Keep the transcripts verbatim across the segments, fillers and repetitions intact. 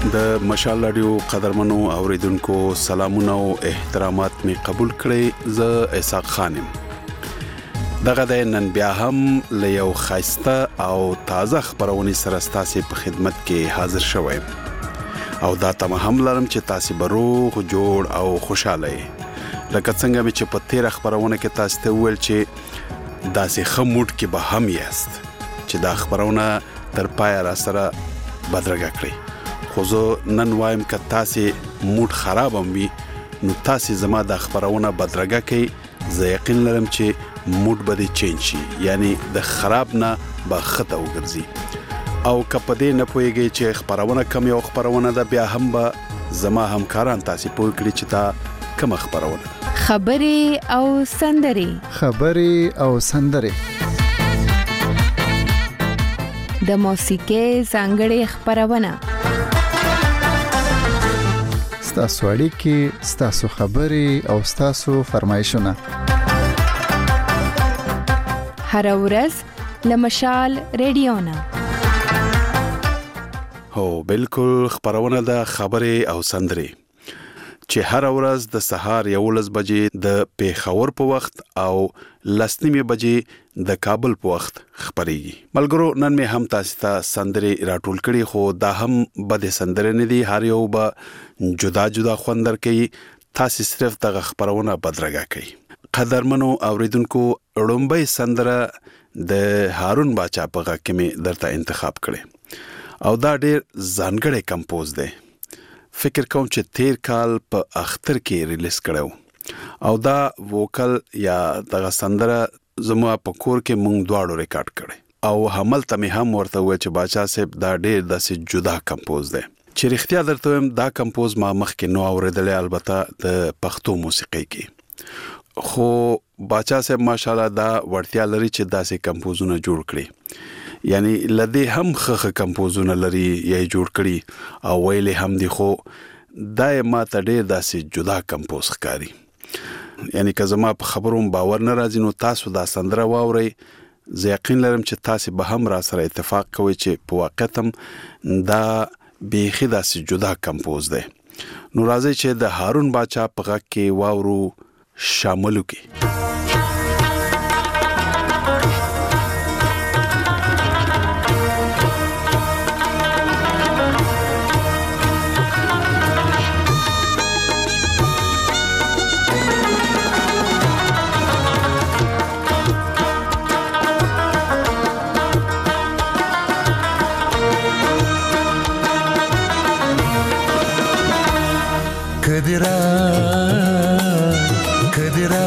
د مشال رادیو قدرمنو اوریدونکو سلامونه او احترامات می قبول کړئ. زه اسحاق خانم. دغه د نن بیا هم له یو خاصه او تازه خبرونه سره ستاسو په خدمت کې حاضر شوم او دا تمه هم لرم چې تاسو به روغ جوړ او خوشاله یې. لکه څنګه چې په تیر خبرونه کې تاسو ته ویل چې داسې خموډ کې به هم یاست چې دا خبرونه تر پای را سره بدرګه کړئ. خو زه نن وایم که تاسو موډ خراب هم وي نو تاسو زما د خبرونه بدرګه کوي. زه یقین لرم چې موډ به چینج شي، یعنی د خراب نه به خطه وګرځي. او که په دې نه پوهیږئ چې خبرونه کم یو خبرونه ده، بیا هم به زما همکاران تاسو پوه کړي چې دا کوم خبرونه ده. خبرې او سندرې خبرې او سندرې د موسیقۍ ځانګړې خبرونه، ستاسو اړیکې، ستاسو خبرې او ستاسو فرمایشونه هر ورځ له مشال رادیو نه. هو بالکل خبرونه د خبرې او سندرې چې هر ورځ د سهار یولس بجې د پیښور په وخت او لسنیمه بجې د کابل په وخت خبرېږي. ملګرو، نن مې هم تاسو ته سندرې راټول کړي، خو دا هم بد سندرې نه دي، هر یو به جدا جدا خوندر کوي. تاسو صرف دغه خبرونه بدرګه کوي. قدرمنو اوریدونکو، لومبۍ سندره د هارون باچا په غږ کې مې درته انتخاب کړي او دا ډېر ځانګړی کمپوز دی. فکر کوم چې تیر کال په اختر کې ریلیز کړو او دا ووکل یا دغه سندره زموږ په کور کې مونږ دواړو ریکارډ کړي او هملته مې هم ورته وویل چې باچا صاحب دا ډېر داسې جدا کمپوز دی چې رښتیا درته وایم دا کمپوز ما مخکې نو اورېدلی، البته د پښتو موسیقۍ کې. خو باچا صاحب ماشاءالله دا وړتیا لري چې داسې کمپوزونه جوړ کړي، یعنی لدې هم خخ کمپوزونه لري یا جوړ کړي او ویلې هم دي، خو دا ما ته ډېر داسې جدا کمپوز ښکاري. یعنی که زما په خبروم باور نه راځي نو تاسو دا سندره واورئ. زه یقین لرم چې تاسو به هم را سره اتفاق کوئ چې په واقعیت هم دا بیخي داسې جدا کمپوز دی. نو راځئ چې د هارون باچا په غږ کې واورو شاملو کې. کدرا کدرا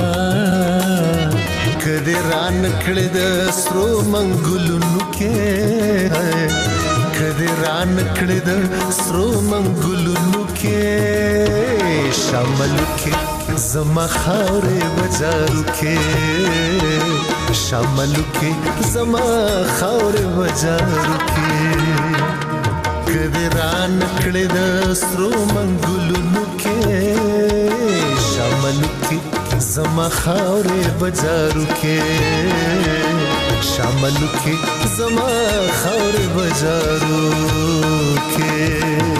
کدرا نکړه د سرو منګلونو کې، کدرا نکړه د سرو منګلونو کې، شامل کې زما خاورې بازارو کې، شامل کې زما خاورې بازارو کې، کدرا نکړه د سرو منګلونو کې، شامل کې زما خاورې بازارو کې، شامل کې زما خاورې بازارو کې.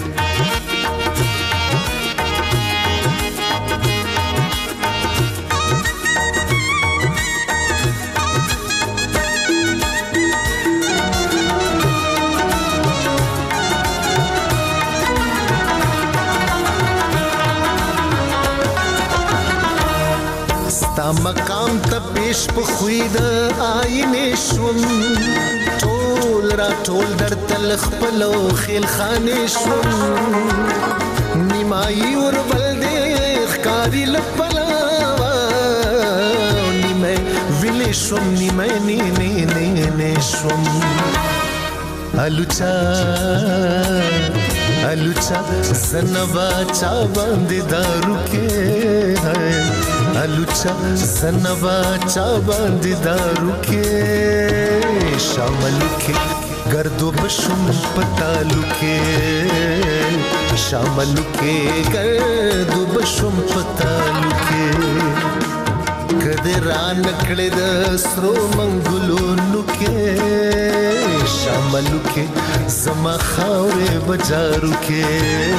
مقام ته پیش په خوی د آینې شوم، ټول را ټول در تل خپلو خیل خانې شوم، نیمایي وربل دې ښکاري لپلاوه، نیمه ویلې شوم نیمه نینې نینې شوم. الوچا الوچا زنبا چا باندې دارو کې، الوچا زنبا چا باندې دارو کې، شاملو کې گردو بشم پتالو کې، شاملو کې گردو بشم پتالو کې، کدرا نکړه د سرو منګلونو کې، شاملو کې زما خاورې بجارو کې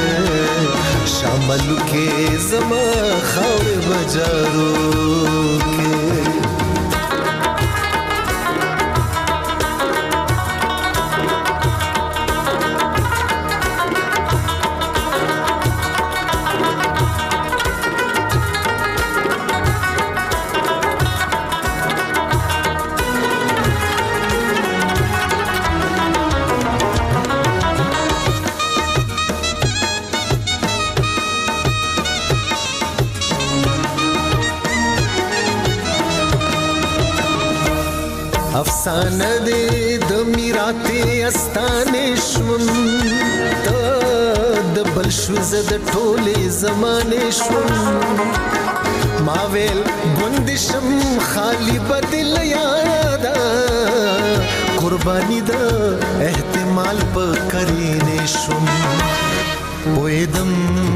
شاملو کې زما خاورې بجارو کې افسانه دې د میراته استانې شوم ته د بل شو زه د ټولې زمانې شوم ما ویل ګوند شم خالی بدل یادا قرباني د احتمال په کرینې شوم پویدم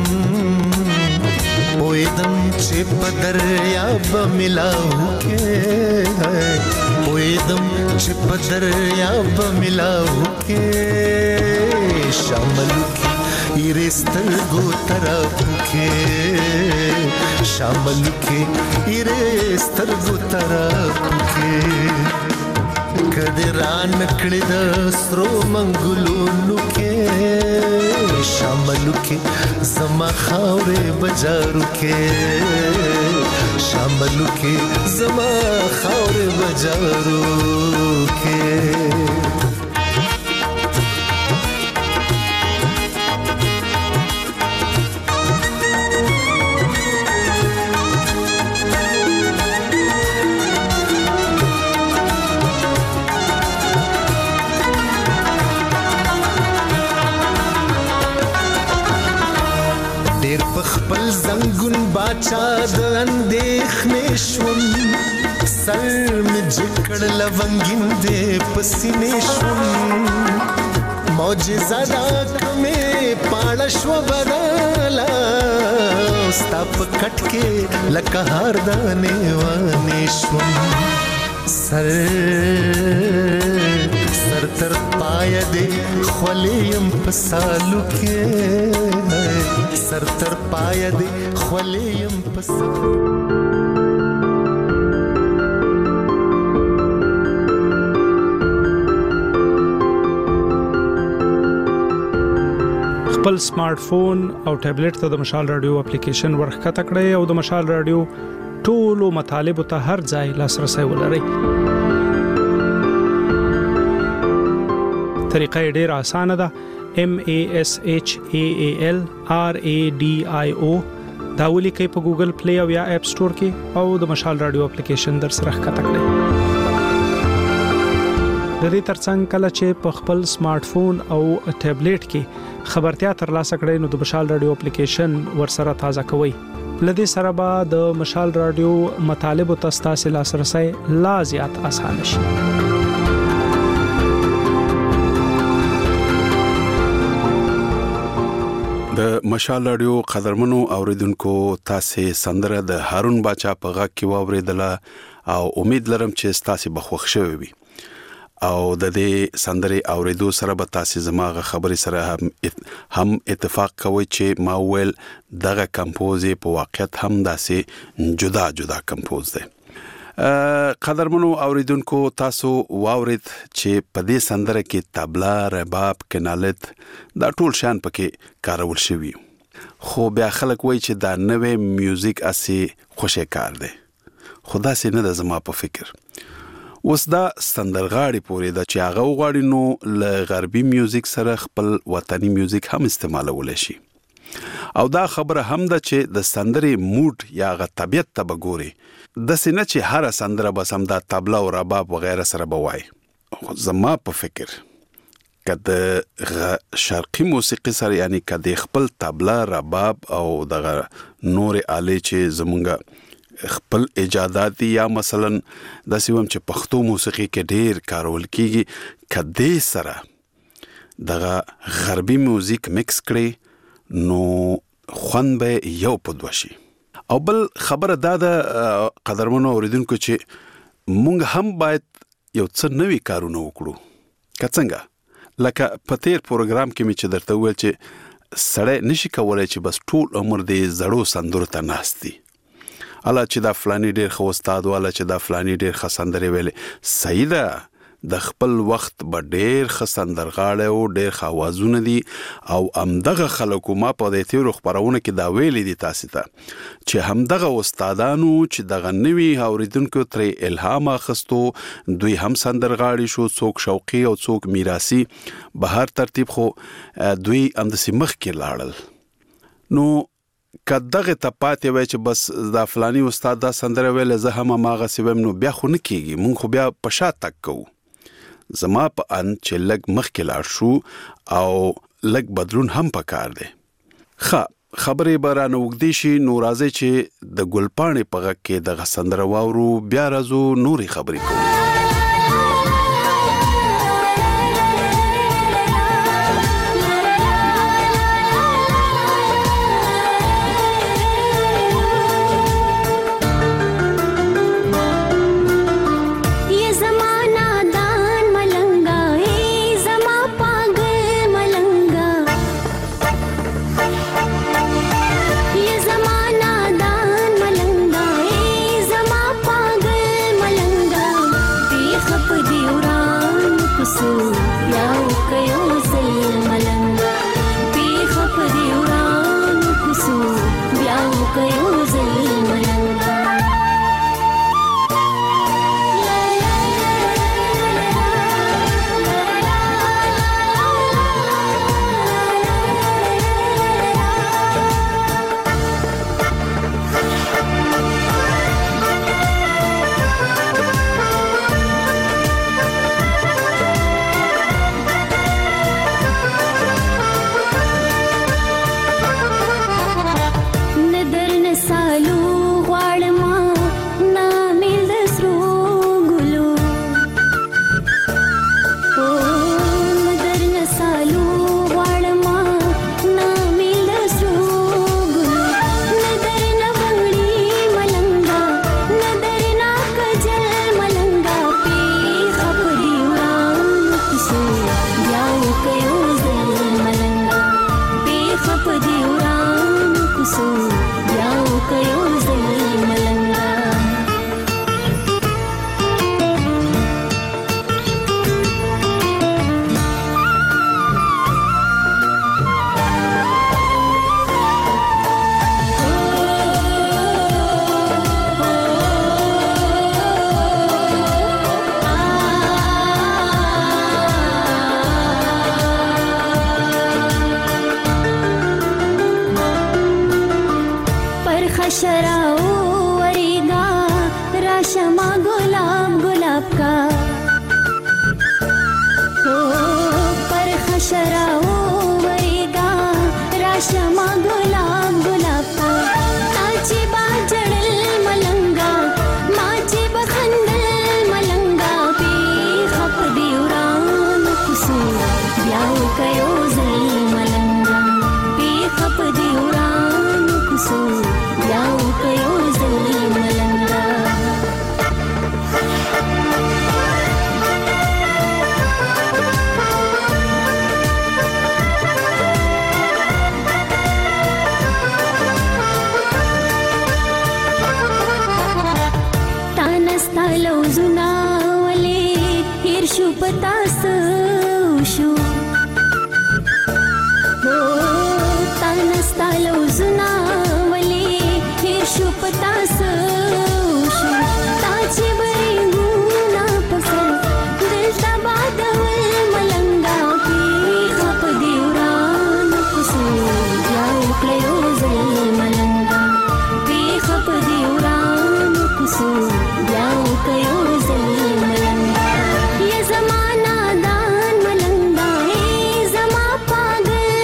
پویدم چې په دریاب ملاو کې پویدم چې په دریاب ملاو کې شاملو کې ایرستر گو طرف کې شاملو کې ایرستر گو طرف کې کدی ران کړی د سترو منګلونو کې شاملو کې زما خاورې بجارو کې شاملو کې زما خاورې بجارو کې خپل زنګون باچا د اندېښنې شوم سر مې جکړ لونګین دې پسینې شوم معجزه دا کمې پاړه شوه بدله ستا په کټ کې لکه هار دانې وانې شوم سر سر تر پایه دې خولې یم په سالو کې سر تر پایه دې خولې یم په سالو خپل سمارټ فون او ټابلیټ ته د مشال رادیو اپلیکیشن ورخکته کړئ او د مشال رادیو ټولو مطالبه ته هر ځای لاسرسي ولرئ. طریقه ډیره اسانه ده. M A S H A A L R A D I O دا ولیکئ په ګوګل پلی او یا اپ سٹور کې او د مشال رادیو اپلیکیشن در سره ښکته کړئ. د دې ترڅنګ کله چې په خپل سمارټ فون او ټابلیټ کې خبرتیا ترلاسه کړئ نو د مشال رادیو اپلیکیشن ورسره تازه کوئ. لدې سره به د مشال رادیو مطالبه تاسو لاسرسي لا زیات آسان شي. د مشال رادیو قدرمنو اوریدونکو تاسو سندره د هارون باچا په غږ کې واوریدله او امید لرم چې تاسو بخښ شوي وي او د دې سندره اوریدو سره به تاسو زماغه خبري سره هم هم اتفاق کوي چې ما ویل دغه کمپوزي په واقعیت هم داسې جدا جدا کمپوز ده. قدرمنو اوریدونکو تاسو واورید چې په دې سندره کې طبلا، رباب، کنالت دا ټول شان پکې کارول شوی. خو بیا خلک وایي چې دا نوې میوزیک اسی خوشی کار دی. خدا سي نه د زما په فکر. اوس دا سندرغاړي پورې دا چې هغه وغواړي نو له غربي میوزیک سره خپل وطني میوزیک هم استعمالول شي. او دا خبره هم ده چې د سندرې موډ یا غ طبيعت ته بګوري د سینه چې هر سندره بس هم دا طبلا او رباب وغیرہ سره بوای. زما په فکر کده شرقي موسیقي سره یعنی کده خپل طبلا، رباب او دغه نور آلې چې زمونږه خپل ایجادات یا مثلا د سیوم چې پښتو موسیقي کې ډیر کارول کیږي کده سره دغه غربي موزیک مکس کړي نو خوان به یو پدوشي. او بل خبره دا د قدرمنو اوریدونکو چې مونږ هم باید یو څه نوي کارونه وکړو. کڅنګه لکه په تیر پروګرام کې می چې درته ویل چې سړی نشي کولای چې بس ټول عمر دې زړو سندرو ته ناستي الا چې دا فلانی ډیر خو استاد والا چې دا فلانی ډیر خسندري ویلې صحیح ده د خپل وخت به ډیر خسندرغاړي او ډیر خوازونه دي او همدغه خلکو ما په دې تیرو خبرونه کې دا ویلې دي تاسو ته چې همدغه استادانو چې دغه نوي اوریدونکو ترې الهام اخستو دوی هم سندرغاړي شو څوک شوقي او څوک میراثي به هر ترتیب خو دوی هم د سیمخ کې لاړل نو کداغه ته پاتې وای چې بس دا فلانی استاد دا سندره ویل زه هم ماغه سیوم نو بیا خو نه کیږي مونږ خو بیا په شا تک کوو زما په ان چې لګ مخکې لاړ شو او لګ بدلون هم پکار دی ښه خبرې برانه وګدي شي نو راځي چې د ګلپاڼې په غږ کې د غسندره واورو بیا راځو نوري خبرې کوو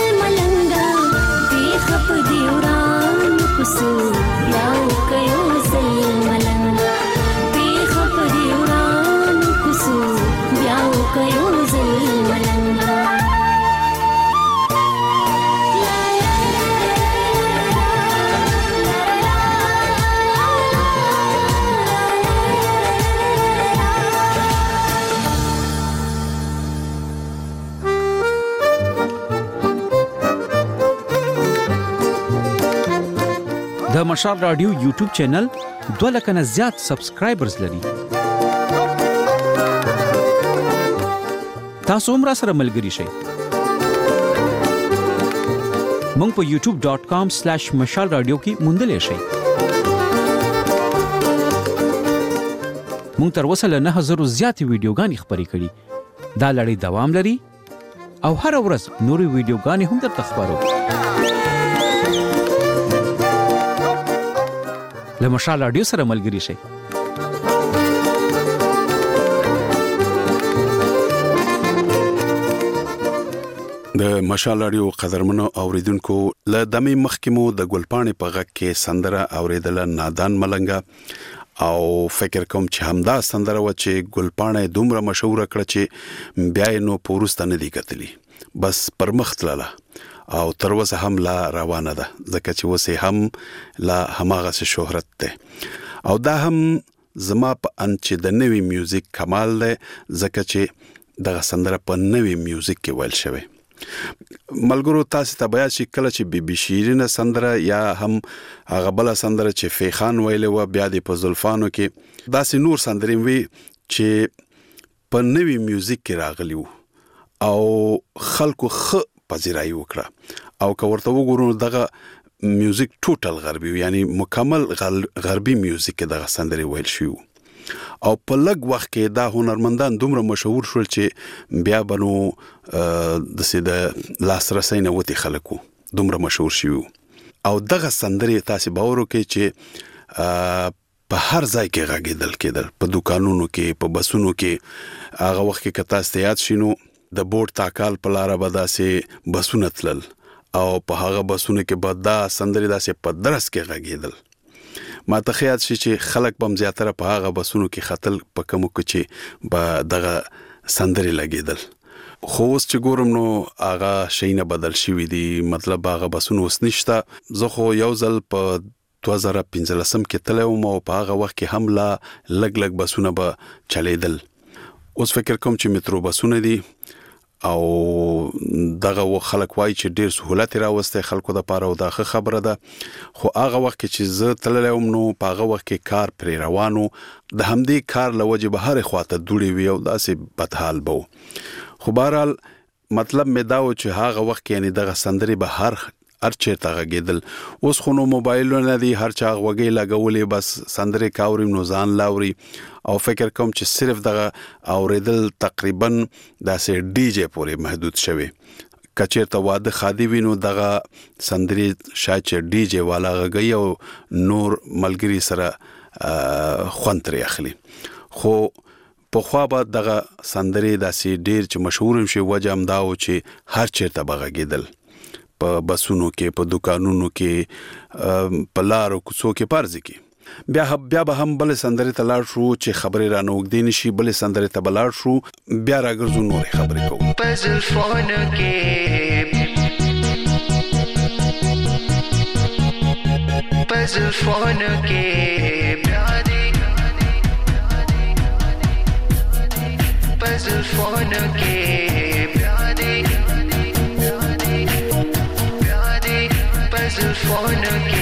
So, now, د مشال رادیو یوټیوب چینل دوه لک نه زیات سبسکرایبرز لري. تاسو هم را سره ملګري شئ. مونږ په یوټیوب ډاٹ کام سلیش مشال رادیو کې موندلې شئ. مونږ تر اوسه له نه هزار زیاتې ویډیوګانې خپرې کړي. دا لړۍ دوام لري او هر ورځ نورې ویډیوګانې هم درته خپرو. له مشال رادیو سره ملګري شئ. د مشال رادیو قدرمنو اوریدونکو له دمه مخکمو د ګلپانې په غږ کې سندره اوریدل نادان ملنګا او فکر کوم چې همدا سندره و چې ګلپانې دومره مشهور کړ چې بیا نو پورسته نه دی کتلی بس پرمختلاله او تر اوسه هم لا روانه ده ځکه چې وسه هم لا هماغه شهرت ده او دا هم زما په ان چې د نوې میوزیک کمال ده ځکه چې دغه سندره په نوې میوزیک کې ویل شوی. ملګرو تاسو ته بیا چې کله چې بي بي شیرینه سندره یا هم هغه بل سندره چې فیخان ویلې و بیا د پزلفانو کې داسې نور سندرې وي چې په نوې میوزیک کې راغلی وو او خلکو خ پذیرای وکړه او که ورته وګورو دغه میوزیک ټوټل غربي یعنی مکمل غربي میوزیک دغه سندرې ویل شو او په لږ وخت کې دا هنرمندان دومره مشهور شول چې بیا بنو د سیده لاسرسي نه وتی خلکو دومره مشهور شو او دغه سندرې تاسو باور وکړئ چې په هر ځای کې غږیدل کېدل په دکانونو کې په بسونو کې هغه وخت کې کتا ستیات شینو د بورډ تاکال په لار به داسې بسونه تلل او په هغه بسونه کې به دا سندرې داسې په درس کې غږیدل. ما ته خیال شي چې خلک بم زیاتره په هغه بسونو کې خطل په کومو کې چې به دغه سندرې لګیدل. خو اوس چې ګورم نو هغه شي نه بدل شوی دی مطلب هغه بسونو اوس نشته. زه خو یو ځل په دوه زره پنځلسم کې تلم او په هغه وخت کې هم لا لګ لګ بسونه به چلیدل. اوس فکر کوم چې مترو بسونه دي او دغه خلک وای چې ډیر سہولت راوسته خلکو د پاره او د خبره ده خو هغه وخت چې زه تللم نو په هغه وخت کې کار پر روانو د همدې کار لوجه به هر خواته دوړي وي او داسې بدحال بو. خو بهرحال مطلب مې دا و چې هغه وخت کې یعنی دغه سندري به هر ارچه تاګیدل. اوس خو نو موبایلونه دي هر چا وګي لګولې بس سندري کاوري نو ځان لاوري او فکر کوم چې صرف دغه اوریدل تقریبا داسې ډي جی پورې محدود شوی. کچېرته واده خادي وینو دغه سندري شاید چې ډي جی والا غږی او نور ملګری سره خوندري اخلي. خو په خوا به دغه سندري داسې ډیر چې مشهور شي وجه هم دا و چې هر چیرته بغږیدل په بسونو کې په دکانونو کې په لارو کوڅو کې پارځي کې بیا بیا به هم بل سندري تلار شو چې خبرې را نوګدین شي بل سندري ته بلار شو بیا راګرځو نور خبرې کوو پزل فون کې پزل فون کې بیا دې پزل فون کې بیا دې پزل فون کې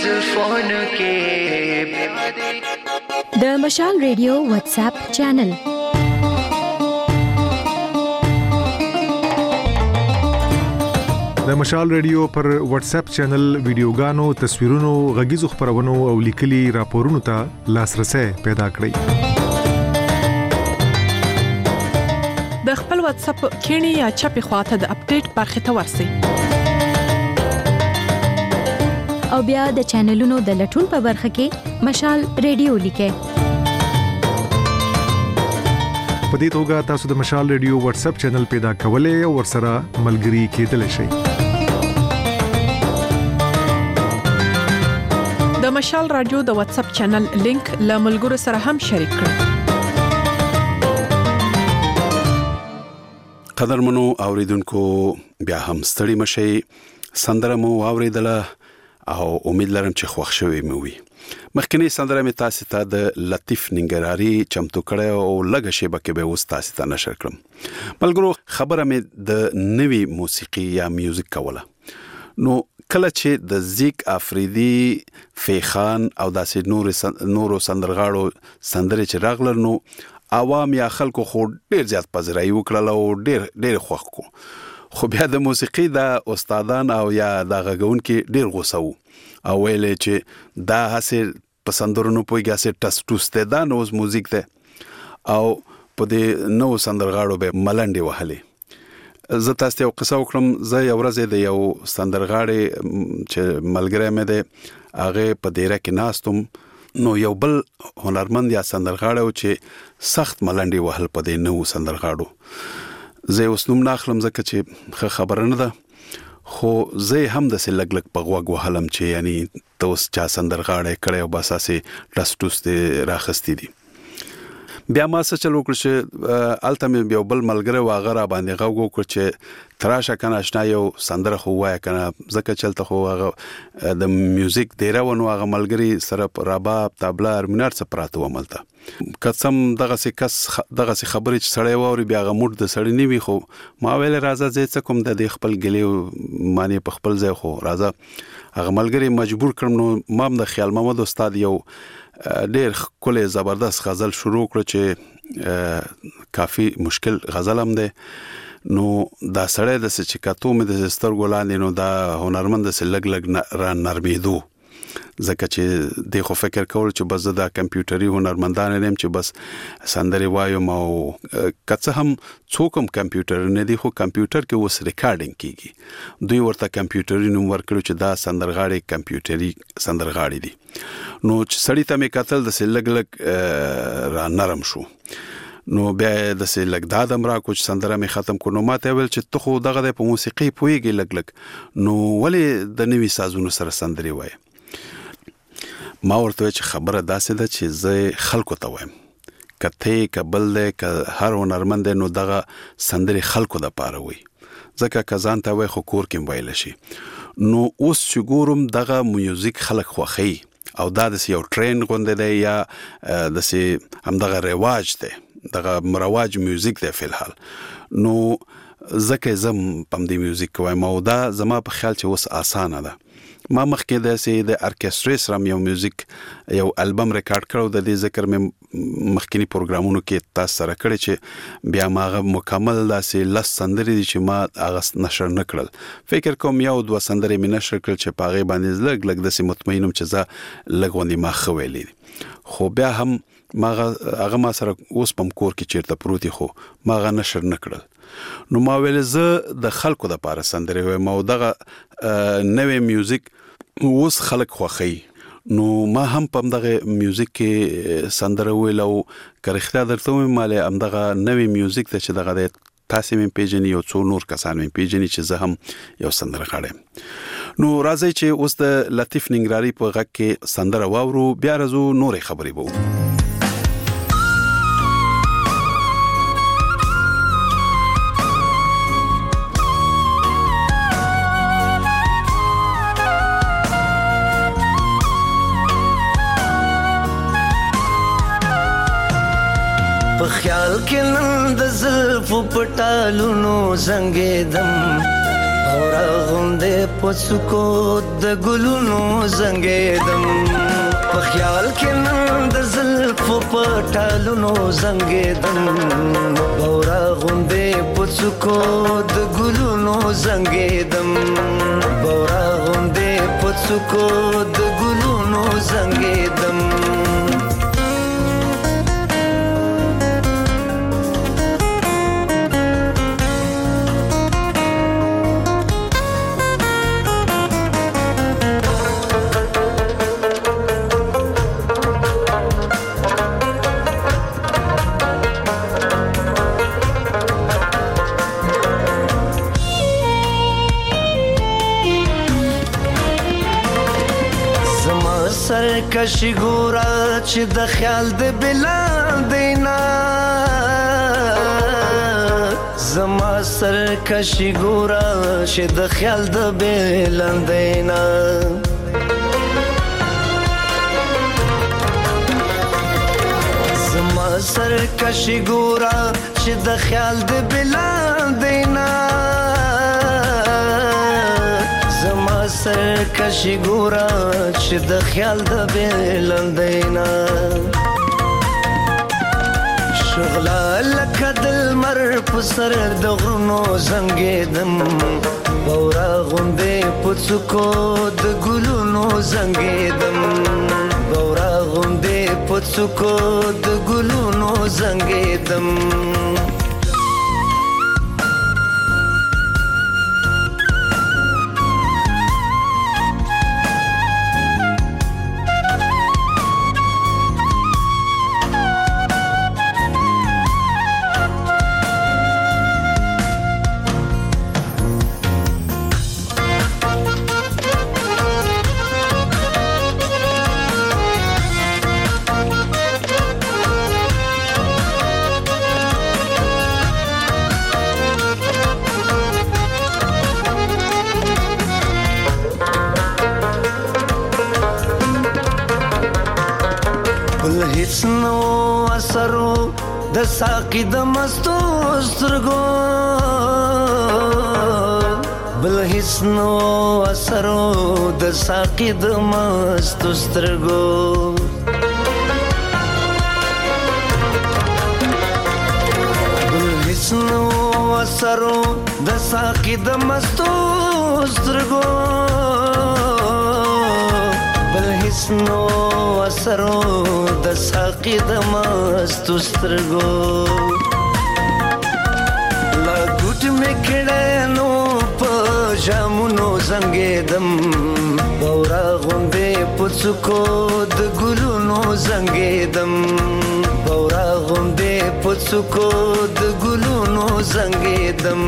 पज़ुल्फ़ों के प्यादे د مشال ریډیو واتس اپ چینل د مشال ریډیو پر واتس اپ چینل ویډیوګانو، تصویرونو، غږیزو خبرونو او لیکلي راپورونو ته لاسرسي پیدا کړئ. د خپل واتس اپ کینی یا چپی خواته د اپډیټ برخه ته ورسئ. او بیا د چینلونو د لټون په برخه کې مشال ریډیو لیکئ. په دې توګه تاسو د مشال ریډیو واتس اپ چینل پیدا کولای او ورسره ملګري کېدلی شئ. د مشال رادیو د واتس اپ چینل لینک له ملګرو سره هم شریک کړئ. قدرمنو اوریدونکو، بیا هم ستړي مشئ. سندره مو اوریدله او امید لرم چې خوښ شوي مو وي. مخکنی سندره می تاسو ته د لطیف ننګرهاري چمتو کړه او لږه شیبه کې به اوس تاسو ته نشر کړم. ملګرو، خبره می د نوې موسیقي یا میوزیک کوله. نو کله چې د زیک افریدي، فیخان او داسې نور نورو سندرغاړو سندرې چې راغلل، نو عوام یا خلکو خو ډیر زیات پذیرایي وکړه او ډیر ډیر خوښ کو. خو بیا د موسیقي د استادان او یا د غږونکو ډیر غوسه وو او ویلې چې دا هسه پسندورونو پویګه سه ټس ټوس ته دا نوز موزیک ته او په دې نو سندرغاړو به ملنډي وهلې. زه تاسو ته قصه وکړم. زه یو ورځ د یو سندرغاړي چې ملګری مې ده هغه په ډیره کې ناستم، نو یو بل هنرمند یا سندرغاړی چې سخت ملنډي وهل په دې نو سندرغاړو. زه اوس نوم ناخلم ځکه چې خبره نه ده، خو زه هم د سلګ لګ په غوږ وهلم چې یعنی توس چا سندرغاړی کړي او بس اسې ټسټوس ته راخستی دي. بیا ما څه چلو کړ چې الته مې یو بل ملګری واغه را باندې غوږ وکړ چې تراشه کنه آشنا یو سندره خو وای کنه، ځکه چلته خو هغه د میوزیک ډیره ونه هغه ملګری سره رباب، طبله، ارمینار څه پراته وملته. قسم دغه سي کس دغه سي خبرې چې سړی ووري بیا غموټ د سړی نیوي. خو ما ویل راځه زه څه کوم د خپل ګلی معنی په خپل ځای، خو راځه هغه ملګری مجبور کړم. نو ما د خیال محمد استاد یو ډیر کله زبردست غزل شروع کړ چې کافی مشکل غزل هم ده. نو دا سړی د چې کاتو مې د سترګو لاندې، نو دا هنرمند د لګ لګ را نرمیدو، ځکه چې د خو فکر کول چې بس دا کمپیوټري هنرمندان نیم چې بس سندري وایم او کڅه هم څوکم کمپیوټر نه دی، خو کمپیوټر کې وس ریکارډینګ کیږي. دوی ورته کمپیوټري نوم ورکړو چې دا سندرغاړي کمپیوټري سندرغاړي دي. نو چې سړی ته مې قتل د لګ لګ را نرم شو. نو بیا د لګ دادم را کوم سندره مې ختم کو. نو ماته ویل چې ته خو دغه د موسیقي پويږي لګ لګ، نو ولې د نوي سازونو سره سندري وای؟ ما ورته چې خبره داسې ده چې زه خلکو ته وایم، کته کبل له ک هر هنرمند نو دغه سندري خلکو د پاره وي، ځکه کزان ته وای خو کور کې ویل شي. نو اوس چې ګورم دغه میوزیک خلک خوخی او دا د یو ټرند غونډه ده یا د سي هم دغه رواج ده، دغه مرواج میوزیک ده فلحال. نو ځکه زم پم دی میوزیک وایم او دا زما په خیال چې اوس اسانه ده. ما مخکې د سي د ارکسترا سره یو میوزیک یو البم ریکارډ کړو، د دې ذکر مې مخکنی پروګرامونو کې تاسو سره کړی چې بیا ماغه مکمل داسې لس سندري دي چې ما هغه نشر نکړل. فکر کوم یو دوه سندري مې نشر کړل چې پاغه باندې لګ لګ داسې مطمئنم چې زه لګونی ما خوېلې، خو بیا هم ماغه هغه ما سره اوس پم کور کې چیرته پروتي، خو ماغه نشر نکړل. نو ما ویل زه د خلکو د پاره سندري وایم او دغه نوې میوزیک اوس خلک خوخی. نو ما هم پم دغه میوزیک کې سندره ویل او کرخته درته مالې ام دغه نوې میوزیک ته چې دغه تاسو مې پیژنې یو څو نور کسان مې پیژنې چې زه هم یو سندره غاړم. نو راځي چې اوس د لطیف ننګرهاري په غږ کې سندره واورو، بیا راځو نورې خبرې وو. په خیال کې نن د زلفو پټالونو زنګېدم او راغوندې پڅکو د ګلونو زنګېدم په خیال کې نن د زلفو په ټالونو زنګېدم بورا غوندې پڅکو د ګلونو زنګېدم بورا غوندې پڅکو د ګلونو زنګېدم سرکشی ګورا چې د خیال د بلال دینا زما سرکشی ګورا چې د خیال د بلال دینا زما سرکشی ګورا چې د خیال د بلال دینا سرکشی ګورا چې د خیال د بلندینا شغلا لکه د لمر په سر د غرونو زنګېدم بورا غوندې پڅکو د ګلونو زنګېدم بورا غوندې پڅکو د ګلونو زنګېدم د ساقي د مستو سترګو بل هیڅ نو اثرو د ساقي د مستو سترګو بل هیڅ نو اثرو د ساقي د مستو سترګو بل هیڅ نو اثرو د ساقي د مستو سترګو لا ګوټ مې کړه نو په جامونو زنګېدم بورا غوندې پڅکو د ګلونو زنګېدم بورا غوندې پڅکو د ګلونو زنګېدم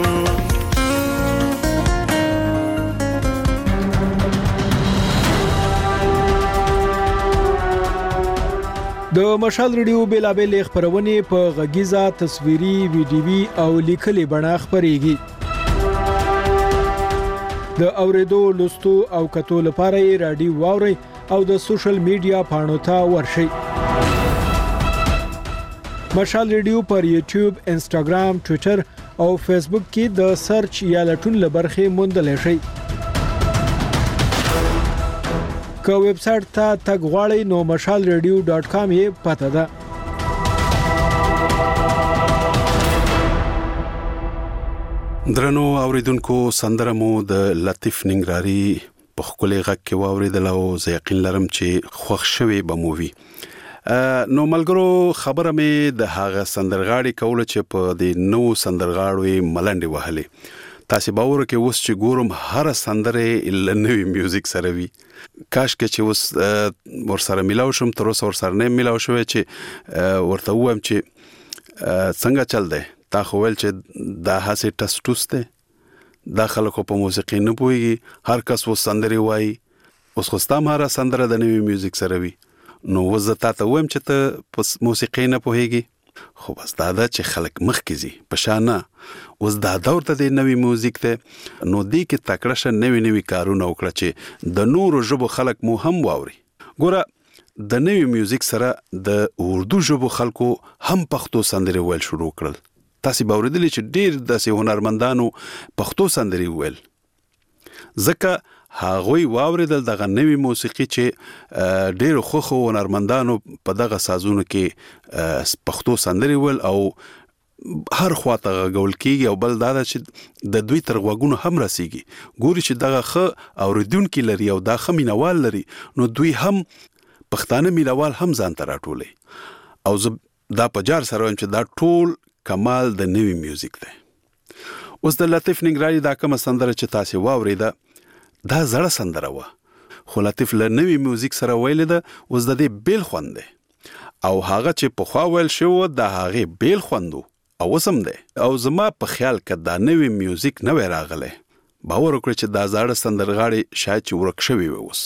د مشال ریډیو بیلابل خبرونه په غږیزه تصویري ویډیوي او لیکلي بڼه خبريږي د اوریدو لوستو او کتو لپاره رادیو واوري او د سوشل میډیا پاڼو ته ورشي مشال ریډیو پر یوټیوب انسټاګرام ټوئیټر او فیسبوک کې د سرچ یا لټون لبرخه موندل شي که ویب سټ ته تګ غواړئ نو مشال ریډیو ډاټ کام یې پته ده درنو اوریدونکو سندره مو د لطیف ننګراری په خپل غږ کې واوریدل او زه یقین لرم چې خوښ شوي به مو وي نو ملګرو خبره مې د هغه سندرغاړي کوله چې په د نو سندرغاړو ملنډي وهلې تاسو باور کې اوس چې ګورم هر سندره لنوي میوزیک سره وي کاش کې چې اوس ور سره ملاو شم تر اوسه ور سره نه ملاو شوې چې ورته وایم چې څنګه چل دی تا خو ول چې دا هسه ټسټوس ده دا خلکو په موسیقي نه پويږي هر کس و سندري وای اوس خو ستام هر سندره د نوي میوزیک سره وي نو وزتا ته وایم چې ته په موسیقي نه پوهیږي خو بس دا دا چې خلک مخ کیږي په شانه اوس دا دور ته د نوي میوزیک ته نو دی کې تکړه ش نوي نوي کارونه وکړه چې د نورو ژبو خلک مو هم واوري ګوره د نوي میوزیک سره د اردو ژبو خلکو هم پښتو سندري ویل شروع کړل تاسو باورېدلی چې ډېر داسې هنرمندانو پښتو سندري ویل ځکه هغوی واوریدل دغه نوې موسیقي چې ډېر خوخو هنرمندانو په دغه سازونو کې پښتو سندري ول او هر خواته غول کیږي او بل دا چې د دوی تر غوګونو هم رسیږي ګوري چې دغه خ اوریدونکو لري او دا خ مینوال لري نو دوی هم پښتانه مینوال هم ځان ته راټولي او دا په جار سره وایم چې دا ټول کمال د نوې میوزیک دی. اوس د لطیف ننګرهاري دا کومه سندره چې تاسو واوریده دا زړه سندره وه خو لطیف له نوې میوزیک سره ویلې ده اوس د دې بیل خوند دی او هغه چې پخوا ویل شوی د هغې بیل خوند او اوس هم دی او زما په خیال که دا نوې میوزیک نه وی راغلی باور وکړئ چې دا زاړه سندرغاړي شاید چې ورک شوي وي اوس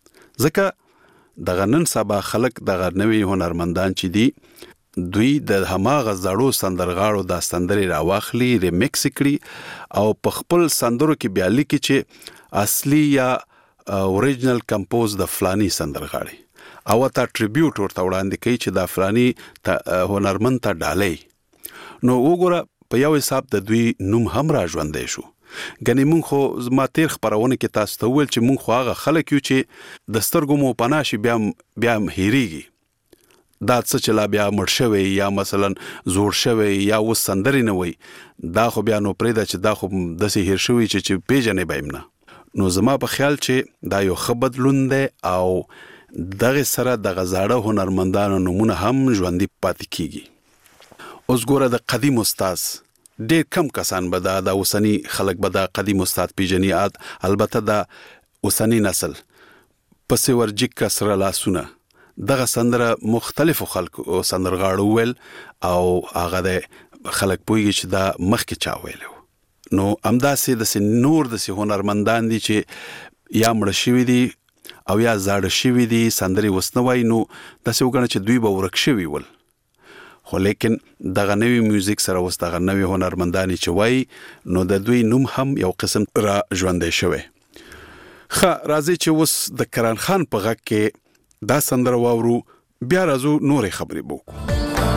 ځکه دغه نن سبا خلک دغه نوې هنرمندان چې دي دوی د هماغه زړو سندرغاړو دا سندرې راواخلي ریمیکس کړي او په خپل سندرو کې بیا لیکي چې اصلي یا اوریجنل کمپوز د فلانی سندرغاړي او تا ټریبیوټ ورته وړاندې کوي چې دا فلانی هنرمند ته ډالۍ نو وګوره په یو حساب د دوی نوم هم را ژوندی شو ګنې مونږ خو ما تیر خپرونه کې تاسو ته وویل چې مونږ خو هغه خلک یو چې د سترګو مو پناه شي بیا بیا هم هیریږي دا څه چې لا بیا مړ شوی یا مثلا زوړ شوی یا اوس سندرې نه وي دا خو بیا نو پرېږده چې دا خو داسې هیر شوي چې چې پیژنې به یم نه نو زما په خیال چې دا یو ښه بدلون دی او دغه سره دغه زاړه هنرمندانو نومونه هم ژوندي پاتې کیږي. اوس ګوره د قدیم استاد ډېر کم کسان به دا د اوسني خلک به دا قدیم استاد پیژني البته د اوسني نسل پسې ورجیک سره لاسونه دغه سندره مختلفو خلکو سندرغاړو ویل او هغه د خلک پوهیږي چې دا مخکې چا ویلو نو همداسې داسې نور داسې هنرمندان دي چې یا مړه شوي دي او یا زاړه شوي دي سندرې اوس نه وایي نو داسې وګڼه چې دوی به ورک شوي ول خو لیکن دغه نوې میوزیک سره اوس دغه نوې هنرمندانې چې وایي نو د دوی نوم هم یو قسم را ژوندی شوی. ښه راځئ چې اوس د کران خان په غږ کې دا سندره واورو بیا راځو نورې خبرې به وکړو.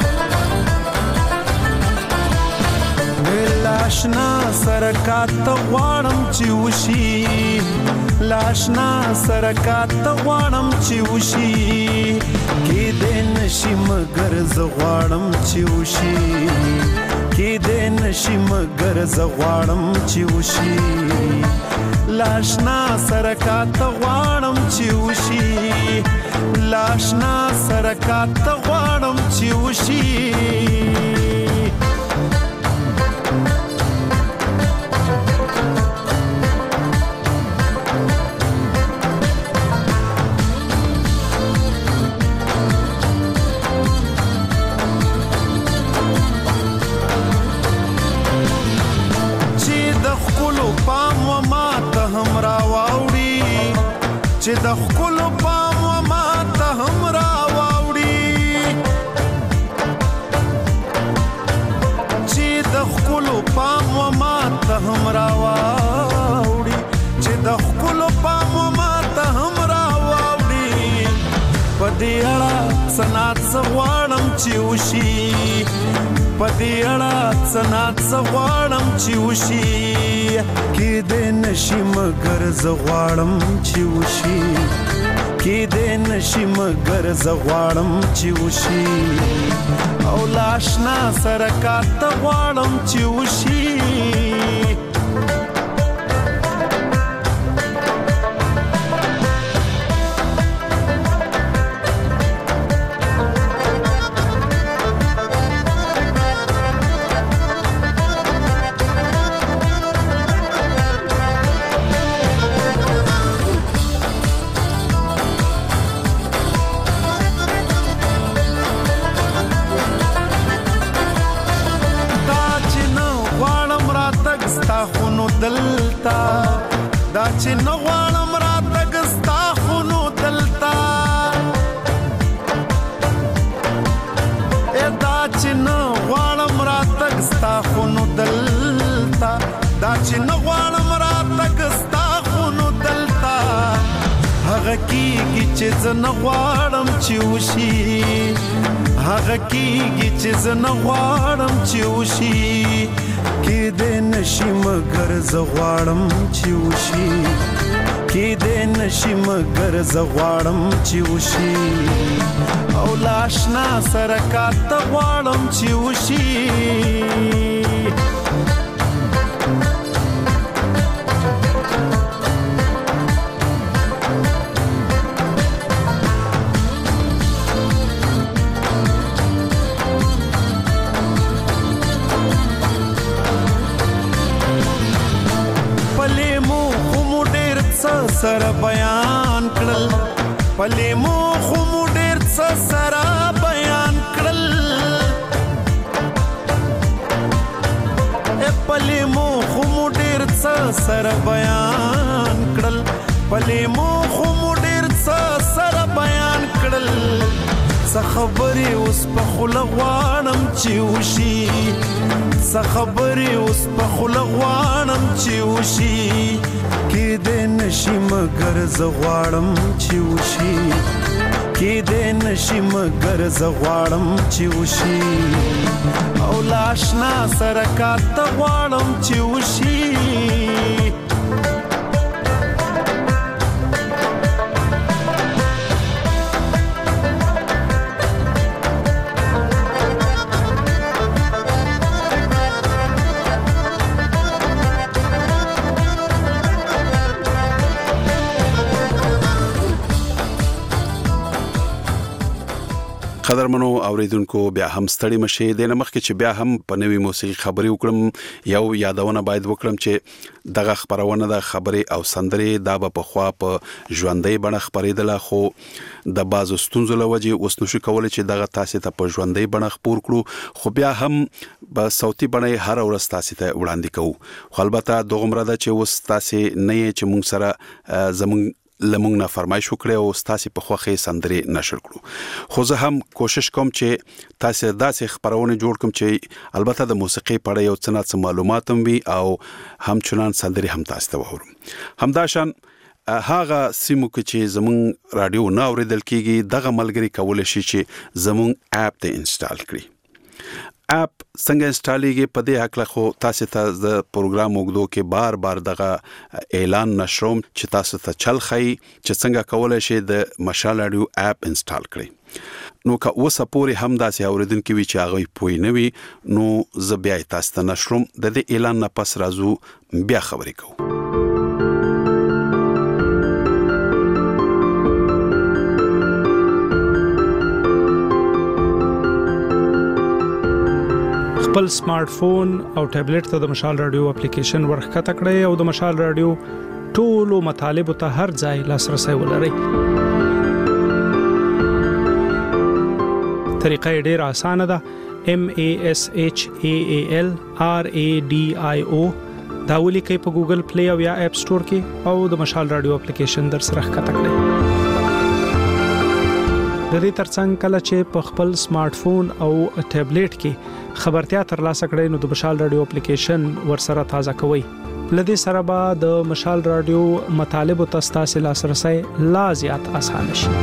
لاشنا سرکات غواړم چې وشي لاشنا سرکات غواړم چې وشي کې دې نشي مگر ز غواړم چې وشي کې دې نشي مگر ز غواړم چې وشي لاشنا سرکات غواړم چې وشي لاشنا سرکات غواړم چې وشي چې د خپلو پام و ما ته هم راواوړي چې د خپلو پام و ما ته هم راواوړي چې د خپلو پام و ما ته هم راواوړي په دې اړه سنات غواړم چې وشي په دې اړه سنات غواړم چې وشي کې دې نشي مگر ز غواړم چې وشي کې دې نشي مگر ز غواړم چې وشي او لاشنا سرکات غواړم چې وشي هغه کیږي چې زنه غواړم چې وشي هغه کیږي چې زنه غواړم چې وشي کې دې نشي مگر زه غواړم چې وشي کې دې نشي مگر زه غواړم چې وشي او لاشنا سره کاته غواړم چې وشي سره بیان کړل پلې مو خو مو ډېر څه سره بیان کړل پلې مو خو مو ډېر څه سره بیان کړل پلې مو خو مو ډېر څه سره بیان کړل څه خبرې اوس په خوله غواړم چې وشي څه خبرې اوس په خوله غواړم چې وشي کې دې نشي مگر زه غواړم چې وشي کې دې نشي مگر زه غواړم چې وشي او لاشنا سره کاته غواړم چې وشي قدرمنو اوریدونکو بیا هم ستړي مشه د نمخ کې چې بیا هم په نوې موسیقي خبري وکړم یو یادونه باید وکړم چې دغه خبرونه د خبري او سندري دا په خوا په ژوندۍ بڼه خبرېدله خو د بازو ستونزو لوجه اوس نشو کولای چې دغه تاسو ته په ژوندۍ بڼه خبر کړو خو بیا هم په صوتي بڼه هر ورځ تاسو ته وړاندې کوو خو البته دغه مرده چې اوس تاسو نه چې مونږ سره زمونږ لمونږ نه فرمایش وکړي او تاسو په خوخه سندري نشر کړو خو زه هم کوشش کوم چې تاسو داسې خبرونه جوړ کوم چې البته د موسیقي په اړه یو څه نه معلومات هم وي او هم چنان سندري هم تاسو ته وورم همداشان هاغه سیمو کې چې زمون رادیو نه اوریدل کیږي دغه ملګری کول شي چې زمون اپ ته انسټال کړئ اپ څنګه انسټالیږي په دې حق له خو تاسو ته د پروګرام وګدو کې بار بار دغه اعلان نشروم چې تاسو ته چل خي چې څنګه کولای شئ د مشال رادیو اپ انسټال کړئ نو که اوسه پورې هم داسې اوریدونکو وی چې هغه پوي نه وي نو زه بیا تاسو ته نشروم د دې اعلان نه پس راځو بیا خبرې کوو خپل سمارټ فون او ټابلیټ ته د مشال رادیو اپلیکیشن ورخکته کړئ او د مشال رادیو ټولو مطالبه ته هر ځای لاسرسي ولرئ طریقه ډیره اسانه ده M A S H A A L R A D I O دا ولیکئ په ګوګل پلی او یا اپ سٹور کې او د مشال رادیو اپلیکیشن در سره ښکته کړئ د دې ترڅنګ کله چې په خپل سمارټ فون او ټابلیټ کې خبرتیا ترلاسه کړئ نو د مشال رادیو اپلیکیشن ورسره تازه کوئ لدې سره به د مشال رادیو مطالبه تاسو لاسرسي لا زیات آسان شي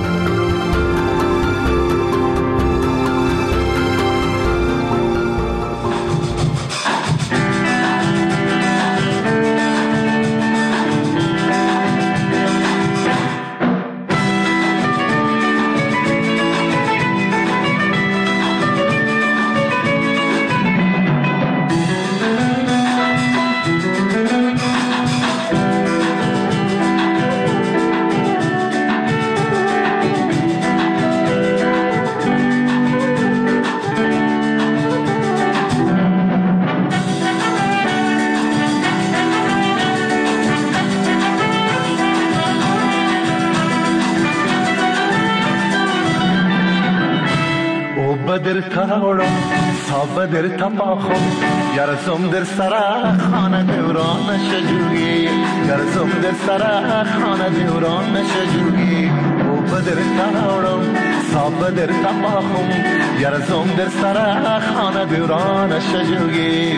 بدر تاورم تا بدر تپاخم گرزم در سرا خانه دوران نشجوی گرزم در سرا خانه دوران نشجوی او بدر تاورم تا بدر تپاخم گرزم در سرا خانه دوران نشجوی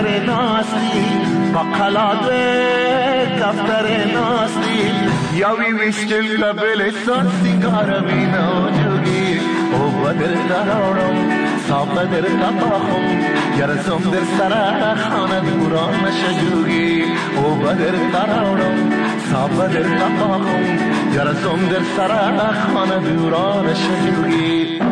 دفتر ناستی بقلاد دفتر ناستی یاوی ویشتل قبل سان سیگار مینا جوگی او بدر دارم صاف در تپاخم یرزم در سر خانه دوران نشجوگی او بدر دارم صاف در تپاخم یرزم در سر خانه دوران نشجوگی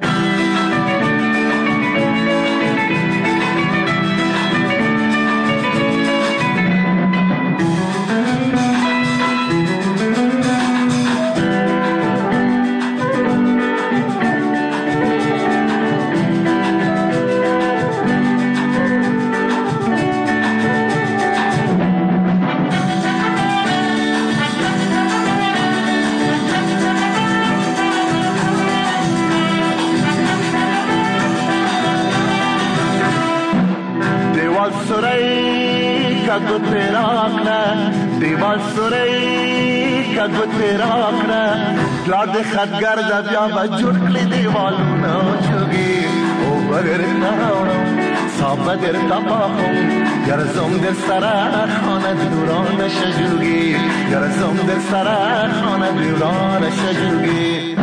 گوته راکنه دیوال سوری که گوته راکنه لاد خدگرد بیا با جور کلی دیوالونا چوگی او بگر تراونم صاحب در تپاخم گرزم در سر خانه دوران شجوگی گرزم در سر خانه دوران شجوگی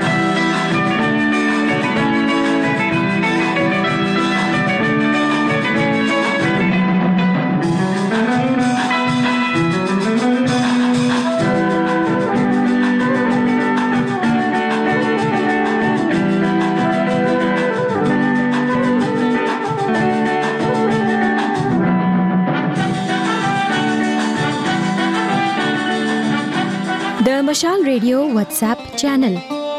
مشال ریډیو واتس اپ چینل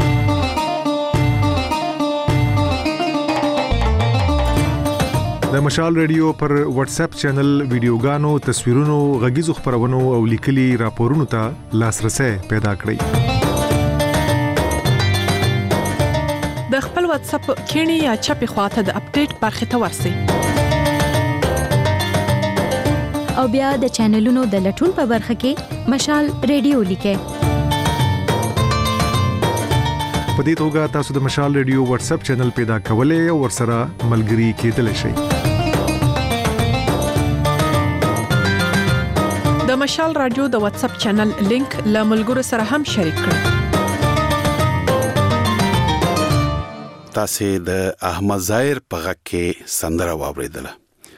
د مشال ریډیو پر واتس اپ چینل ویډیوګانو تصویرونو غږیزو خبرونو او لیکلي راپورونو ته لاسرسي پیدا کړئ د خپل واتس اپ کینی یا چپی خواته د اپډیټ برخه ته ورسئ او بیا د چینلونو د لټون په برخه کې مشال ریډیو لیکئ په دې توګه تاسو د مشال ریډیو واتس اپ چینل پیدا کولای او ورسره ملګري کېدلی شئ د مشال رادیو د واتس اپ چینل لینک له ملګرو سره هم شریک کړئ تاسو د احمد ظاهر په غږ کې سندره واوریدله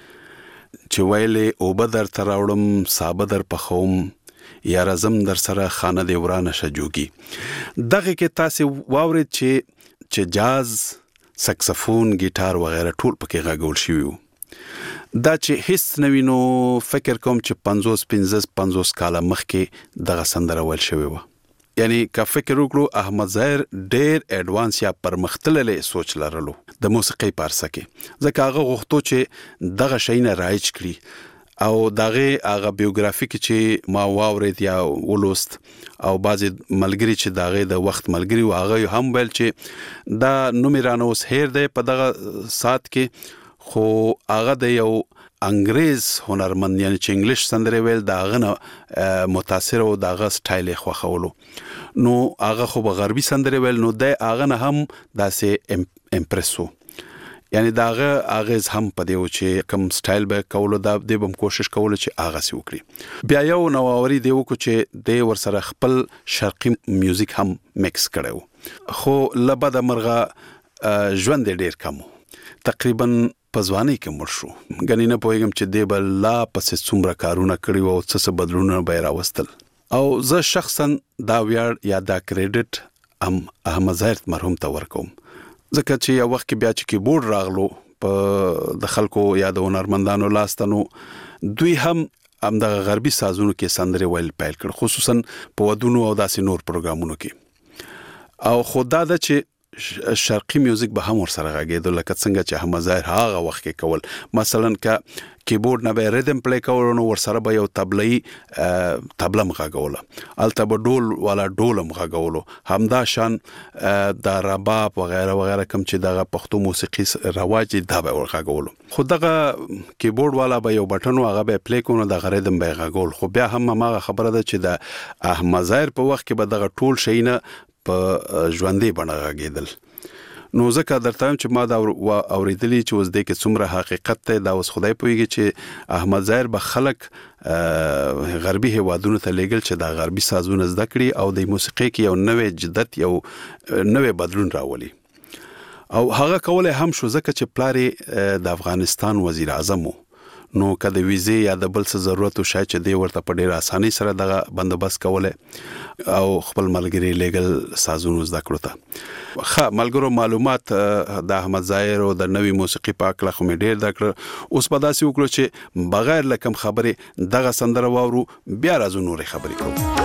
چې ویلې او بدر تراوړم صابدر پخوم یا رزم در سره خانه دی ورانه شجوگی دغه کې تاسو واورید چې چې جاز سکسفون گیټار وغیرہ ټول پکې غږول شوی وو دا چې هیڅ نوینو فکر کوم چې پنځوس پنځوس پنځوس کاله مخکې دغه سندره ویل شوی و یعنی که فکر وکړو احمد ظاهر ډېر اډوانس یا پرمختللې سوچ لرلو د موسیقي پارسه کې ځکه هغه غوښتو چې دغه شی نه رایج کړي او دغه هغه بیوګرافیک چې ما واورید یا ولوست او بعضی ملګری چې دغه د وخت ملګری و هغه هم ویل چې دا نومرانه اوس هیر دی په دغه سات کې خو هغه د یو انګریز هنرمند یعنی چې انګلیش سندره ویل داغه نه متاثر او داغه سټایل خوخولو نو هغه خو به غربي سندره ویل نو د هغه نه هم داسې امپرسو یعنی داغه اغاز هم پدیو چې کوم سټایل به کولو دا د بم کوشش کولو چې اغاز وکړي بیا یو نووري دیو کو چې د ور سره خپل شرقي میوزیک هم میکس کړو خو لبد مرغه ژوند ډیر کم تقریبا پزوانی کې مړ شو غنی نه پوهیږم چې د بل لا پس څومره کارونه کړی او څه بدلونه به راوستل او زه شخصا دا ویاړ یا دا کریډټ ام احمد ظاهر مرحوم ته ورکوم ځکه چې یو وخت کې بیا چې کیبورډ راغلو په د خلکو یا د هنرمندانو لاستنو دوی هم هم د غربي سازونو کې سندره ویل پیل کړ خصوصا په ودونو او داسې نور پروګرامونو کې او خدا د چې شرقي میوزیک به هم ور سره غږیدل لکه څنګه چې احمد ظاهر هغه وخت کې کول مثلا ک کیبورډ نه به ریدم پلی کول نو ور سره به یو تبلې تبله مغاغوله الته به ډول والا ډول مغاغولو همدا شان د رباب وغیرہ وغیرہ کوم چې دغه پښتو موسیقي رواج دا به ورغاغولو خو دغه کیبورډ والا به یو بټن هغه به پلی کوو د غریدم به غاغول خو بیا هم هغه خبره ده چې د احمد ظاهر په وخت کې به دغه ټول شینه په ژوندې بڼه غږیدل نو ځکه درته چې ما دا اوریدلی چې اوس د کې څومره حقیقت ته دا اوس خدای پوهیږي چې احمد ظاهر به خلک غربي هوادونو ته لېږل چې دا غربي سازونه زده کړي او د موسیقي کې یو نوې جدت یو نوې بدلون راولي او هغه کولای هم شو ځکه چې پلاری د افغانستان وزیر اعظم نو کله ویزه یا د بل څه ضرورت او شای چې دی ورته په ډیر اساني سره دغه بندوبست کوله او خپل ملګری لیګل سازونو زده کړو ته خا ملګرو معلومات د احمد ظاهر او د نوې موسیقي په اړه خو مې ډیر دکړ اوس په داسې وکړو چې بغیر لکم خبره دغه سندره واورو بیا راځو نورې خبرې کوو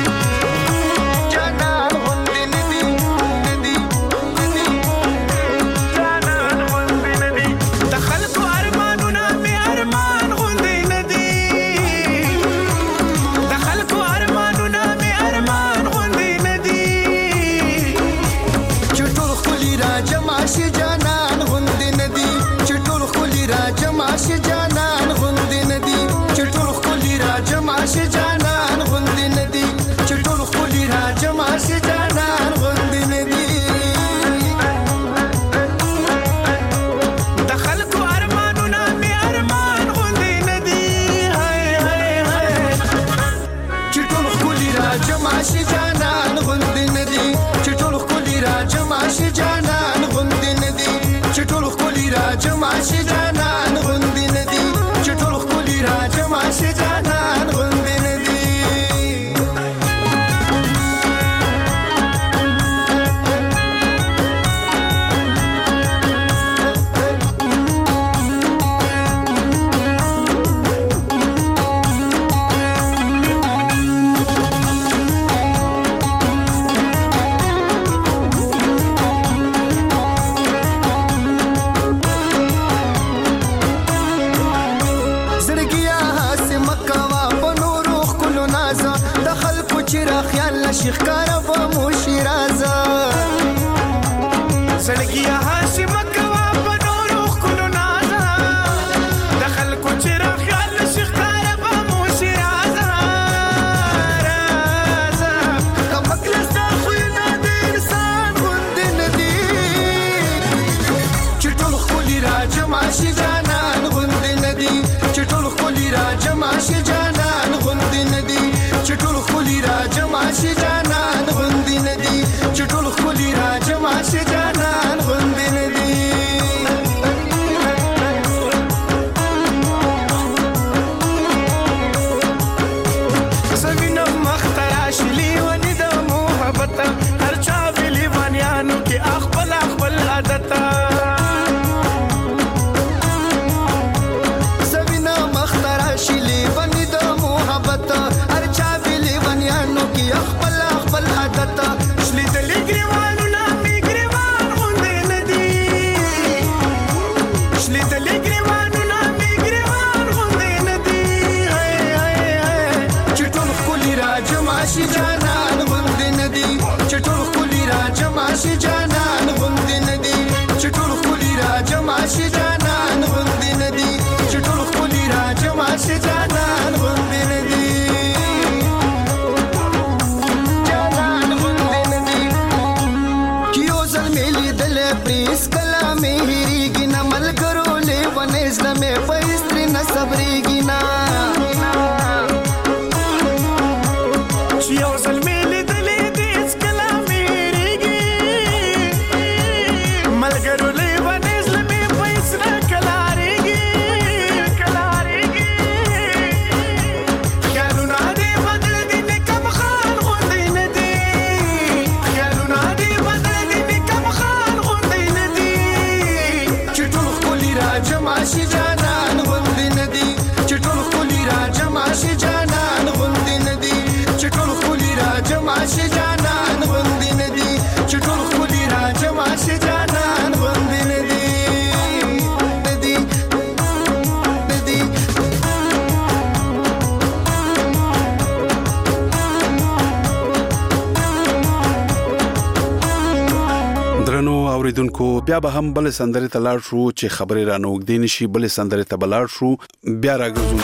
اوریدونکو بیا به هم بل سندري تلاړ شو چې خبرې را نوګدې نشي بل سندري ته بلاړ شو بیا راګرځو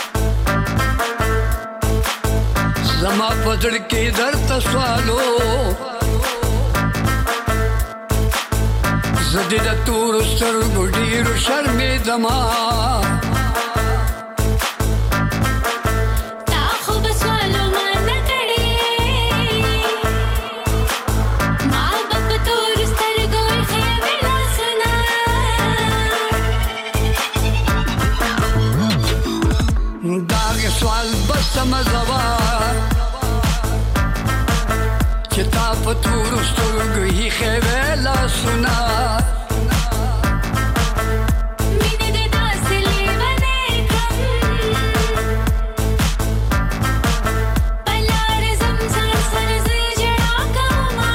زما پزړ کې درته سوالو زدی د تور سترګو ډیرو شرمېدما تا خو به سوالو ما نه کړې ما به په تور سترګو ایښې وې لاسونه داغې سوال به سمه ځواب چې تا په تورو سترګو ایښې وې لاسونه مینې دې داسې لیونی کړم په لاره ځم ځان سره زه ژړا کومه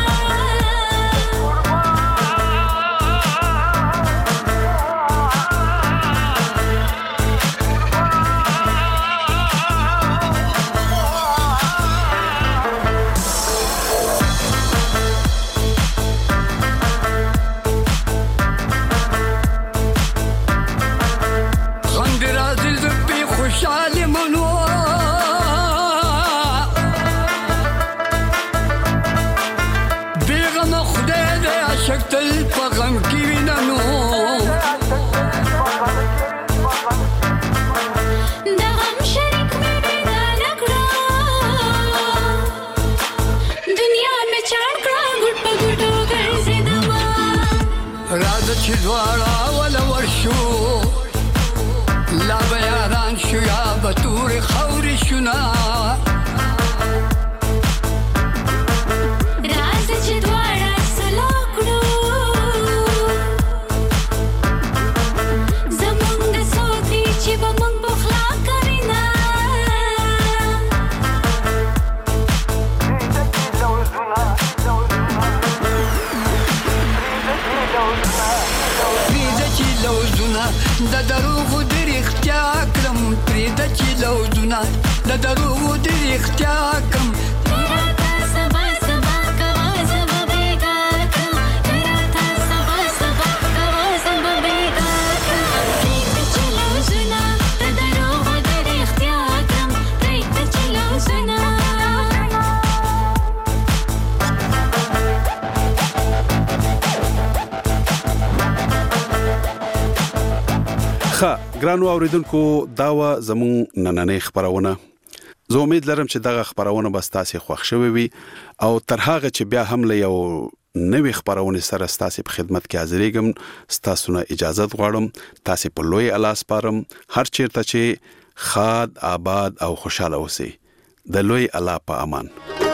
خوشحالی منو بیغم خدای دی عشق تل په غم کې ویننو د غم شریک مې بیدانه کړه دنیا مې چاڼ کړه ګوټ په ګوټو ګرځېدمه راځه چې دواړه وله ورشو لا به یاران شو یا به تورې خاورې شونه راځه چې دواړه سلا کړو زمونږ د څوک دی چې به مونږ بخلا کوینه پرېږده چې لوزونه د دروغو د رښتیا کړم پرېږده چې لوزونه د دروغو د رښتیا کړم راته سبا سبا کوه زه به بېګا کړم راته سبا سبا کوه زه به بېګا کړم پرېږده چې لوزونه د دروغو د رښتیا کړم پرېږده چې لوزونه ښه ګرانو اوریدونکو دا و زموږ نننۍ خبرونه زه امید لرم چې دغه خبرونه به ستاسو خوښ شوي وي او تر هغه چې بیا هم له یو نوې خبرونه سره ستاسو په خدمت کې حاضرېږم ستاسو نه اجازه غواړم تاسو په لوی الاس پارم هر چیرته چې خاد آباد او خوشاله اوسئ د لوی الله په امان